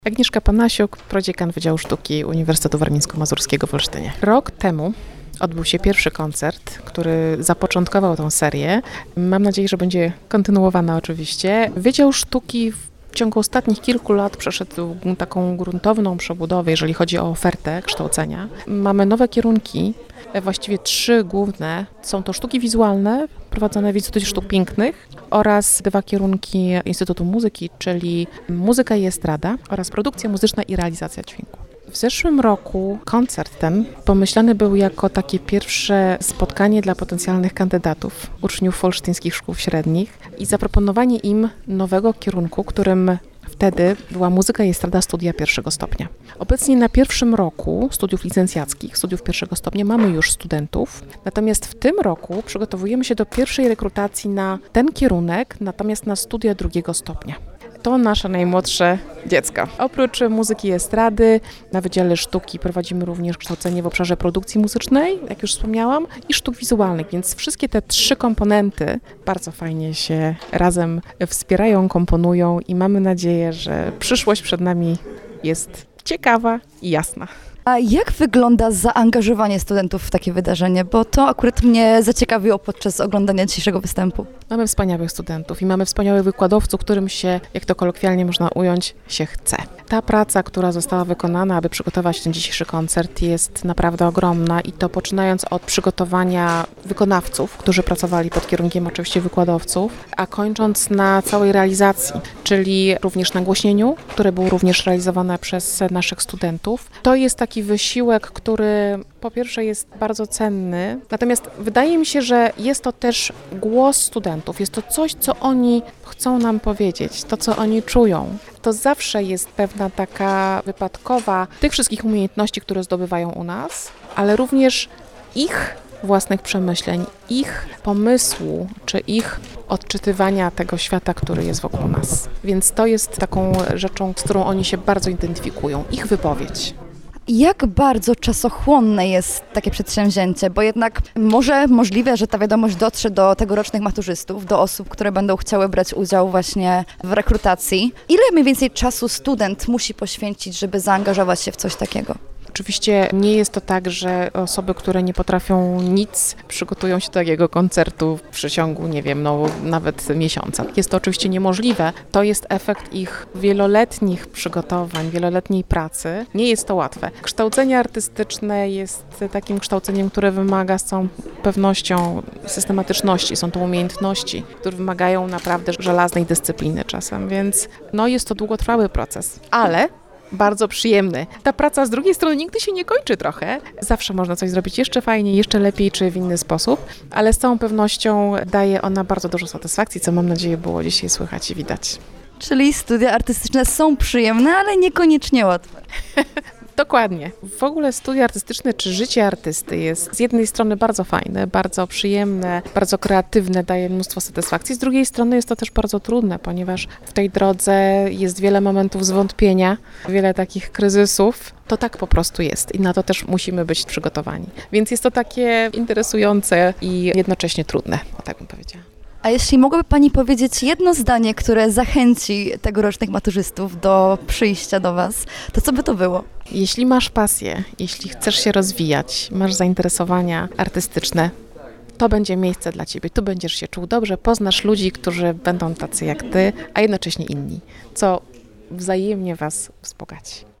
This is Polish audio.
Agnieszka Panasiuk, prodziekan Wydziału Sztuki Uniwersytetu Warmińsko-Mazurskiego w Olsztynie. Rok temu odbył się pierwszy koncert, który zapoczątkował tę serię. Mam nadzieję, że będzie kontynuowana oczywiście. Wydział Sztuki w ciągu ostatnich kilku lat przeszedł taką gruntowną przebudowę, jeżeli chodzi o ofertę kształcenia. Mamy nowe kierunki, właściwie 3 główne. Są to sztuki wizualne, prowadzone w Instytucie Sztuk Pięknych oraz 2 kierunki Instytutu Muzyki, czyli muzyka i estrada oraz produkcja muzyczna i realizacja dźwięku. W zeszłym roku koncert ten pomyślany był jako takie pierwsze spotkanie dla potencjalnych kandydatów, uczniów olsztyńskich szkół średnich i zaproponowanie im nowego kierunku, którym wtedy była muzyka i estrada studia pierwszego stopnia. Obecnie na pierwszym roku studiów licencjackich, studiów pierwszego stopnia mamy już studentów, natomiast w tym roku przygotowujemy się do pierwszej rekrutacji na ten kierunek, natomiast na studia drugiego stopnia. To nasze najmłodsze dziecko. Oprócz muzyki i estrady na Wydziale Sztuki prowadzimy również kształcenie w obszarze produkcji muzycznej, jak już wspomniałam, i sztuk wizualnych, więc wszystkie te 3 komponenty bardzo fajnie się razem wspierają, komponują i mamy nadzieję, że przyszłość przed nami jest ciekawa i jasna. A jak wygląda zaangażowanie studentów w takie wydarzenie? Bo to akurat mnie zaciekawiło podczas oglądania dzisiejszego występu. Mamy wspaniałych studentów i mamy wspaniałych wykładowców, którym się, jak to kolokwialnie można ująć, się chce. Ta praca, która została wykonana, aby przygotować ten dzisiejszy koncert, jest naprawdę ogromna i to poczynając od przygotowania wykonawców, którzy pracowali pod kierunkiem oczywiście wykładowców, a kończąc na całej realizacji, czyli również nagłośnieniu, które było również realizowane przez naszych studentów. To jest taki wysiłek, który po pierwsze jest bardzo cenny, natomiast wydaje mi się, że jest to też głos studentów, jest to coś, co oni chcą nam powiedzieć, to co oni czują. To zawsze jest pewna taka wypadkowa tych wszystkich umiejętności, które zdobywają u nas, ale również ich własnych przemyśleń, ich pomysłu, czy ich odczytywania tego świata, który jest wokół nas. Więc to jest taką rzeczą, z którą oni się bardzo identyfikują, ich wypowiedź. Jak bardzo czasochłonne jest takie przedsięwzięcie, bo jednak możliwe, że ta wiadomość dotrze do tegorocznych maturzystów, do osób, które będą chciały brać udział właśnie w rekrutacji. Ile mniej więcej czasu student musi poświęcić, żeby zaangażować się w coś takiego? Oczywiście nie jest to tak, że osoby, które nie potrafią nic, przygotują się do takiego koncertu w przeciągu, nawet miesiąca. Jest to oczywiście niemożliwe. To jest efekt ich wieloletnich przygotowań, wieloletniej pracy. Nie jest to łatwe. Kształcenie artystyczne jest takim kształceniem, które wymaga z całą pewnością systematyczności. Są to umiejętności, które wymagają naprawdę żelaznej dyscypliny czasem, więc jest to długotrwały proces. Ale bardzo przyjemny. Ta praca z drugiej strony nigdy się nie kończy trochę. Zawsze można coś zrobić jeszcze fajniej, jeszcze lepiej czy w inny sposób, ale z całą pewnością daje ona bardzo dużo satysfakcji, co mam nadzieję było dzisiaj słychać i widać. Czyli studia artystyczne są przyjemne, ale niekoniecznie łatwe. Dokładnie. W ogóle studia artystyczne czy życie artysty jest z jednej strony bardzo fajne, bardzo przyjemne, bardzo kreatywne, daje mnóstwo satysfakcji. Z drugiej strony jest to też bardzo trudne, ponieważ w tej drodze jest wiele momentów zwątpienia, wiele takich kryzysów. To tak po prostu jest i na to też musimy być przygotowani. Więc jest to takie interesujące i jednocześnie trudne, tak bym powiedziała. A jeśli mogłaby Pani powiedzieć jedno zdanie, które zachęci tegorocznych maturzystów do przyjścia do Was, to co by to było? Jeśli masz pasję, jeśli chcesz się rozwijać, masz zainteresowania artystyczne, to będzie miejsce dla Ciebie. Tu będziesz się czuł dobrze, poznasz ludzi, którzy będą tacy jak Ty, a jednocześnie inni, co wzajemnie Was wzbogaci.